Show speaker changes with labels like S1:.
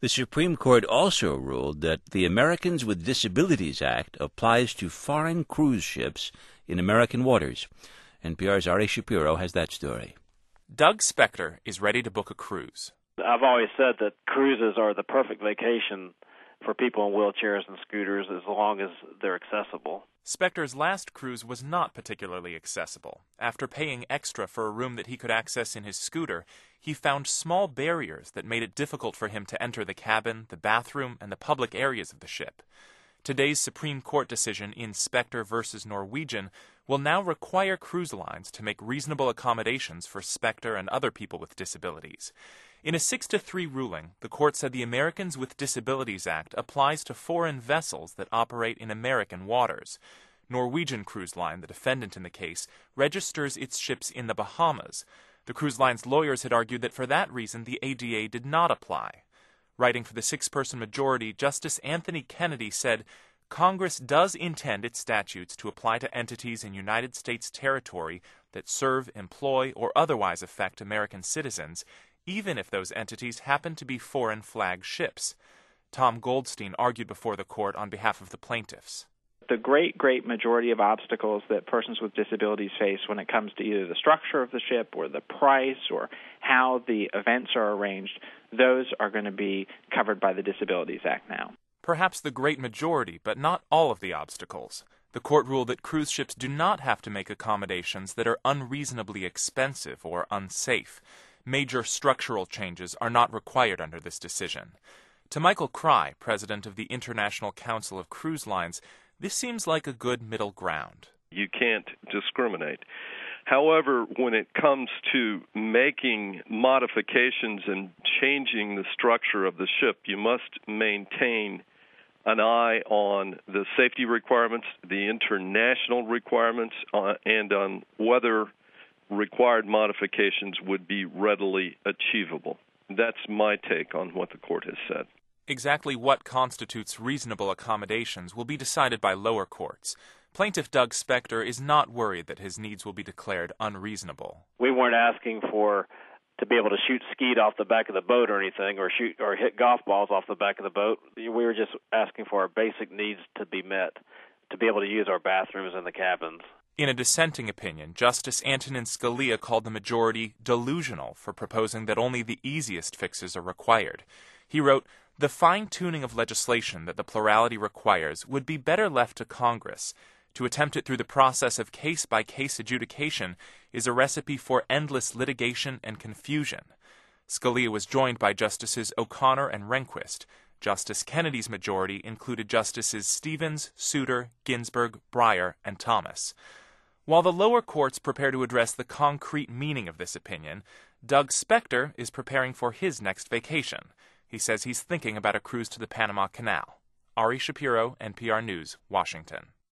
S1: The Supreme Court also ruled that the Americans with Disabilities Act applies to foreign cruise ships in American waters. NPR's Ari Shapiro has that story.
S2: Doug Spector is ready to book a cruise.
S3: I've always said that cruises are the perfect vacation for people in wheelchairs and scooters as long as they're accessible.
S2: Spector's last cruise was not particularly accessible. After paying extra for a room that he could access in his scooter, he found small barriers that made it difficult for him to enter the cabin, the bathroom, and the public areas of the ship. Today's Supreme Court decision in Spector v. Norwegian will now require cruise lines to make reasonable accommodations for Spector and other people with disabilities. In a 6-3 ruling, the court said the Americans with Disabilities Act applies to foreign vessels that operate in American waters. Norwegian Cruise Line, the defendant in the case, registers its ships in the Bahamas. The cruise line's lawyers had argued that for that reason the ADA did not apply. Writing for the 6-person majority, Justice Anthony Kennedy said, Congress does intend its statutes to apply to entities in United States territory that serve, employ, or otherwise affect American citizens, even if those entities happen to be foreign flag ships. Tom Goldstein argued before the court on behalf of the plaintiffs.
S4: The great majority of obstacles that persons with disabilities face when it comes to either the structure of the ship or the price or how the events are arranged, those are going to be covered by the Disabilities Act now.
S2: Perhaps the great majority, but not all of the obstacles. The court ruled that cruise ships do not have to make accommodations that are unreasonably expensive or unsafe. Major structural changes are not required under this decision. To Michael Cry, president of the International Council of Cruise Lines, this seems like a good middle ground.
S5: You can't discriminate. However, when it comes to making modifications and changing the structure of the ship, you must maintain an eye on the safety requirements, the international requirements, and on whether required modifications would be readily achievable. That's my take on what the court has said.
S2: Exactly what constitutes reasonable accommodations will be decided by lower courts. Plaintiff Doug Spector is not worried that his needs will be declared unreasonable.
S3: We weren't asking to be able to shoot skeet off the back of the boat or anything, or hit golf balls off the back of the boat. We were just asking for our basic needs to be met, to be able to use our bathrooms in the cabins.
S2: In a dissenting opinion, Justice Antonin Scalia called the majority delusional for proposing that only the easiest fixes are required. He wrote, "The fine-tuning of legislation that the plurality requires would be better left to Congress. To attempt it through the process of case-by-case adjudication is a recipe for endless litigation and confusion." Scalia was joined by Justices O'Connor and Rehnquist. Justice Kennedy's majority included Justices Stevens, Souter, Ginsburg, Breyer, and Thomas. While the lower courts prepare to address the concrete meaning of this opinion, Doug Spector is preparing for his next vacation. He says he's thinking about a cruise to the Panama Canal. Ari Shapiro, NPR News, Washington.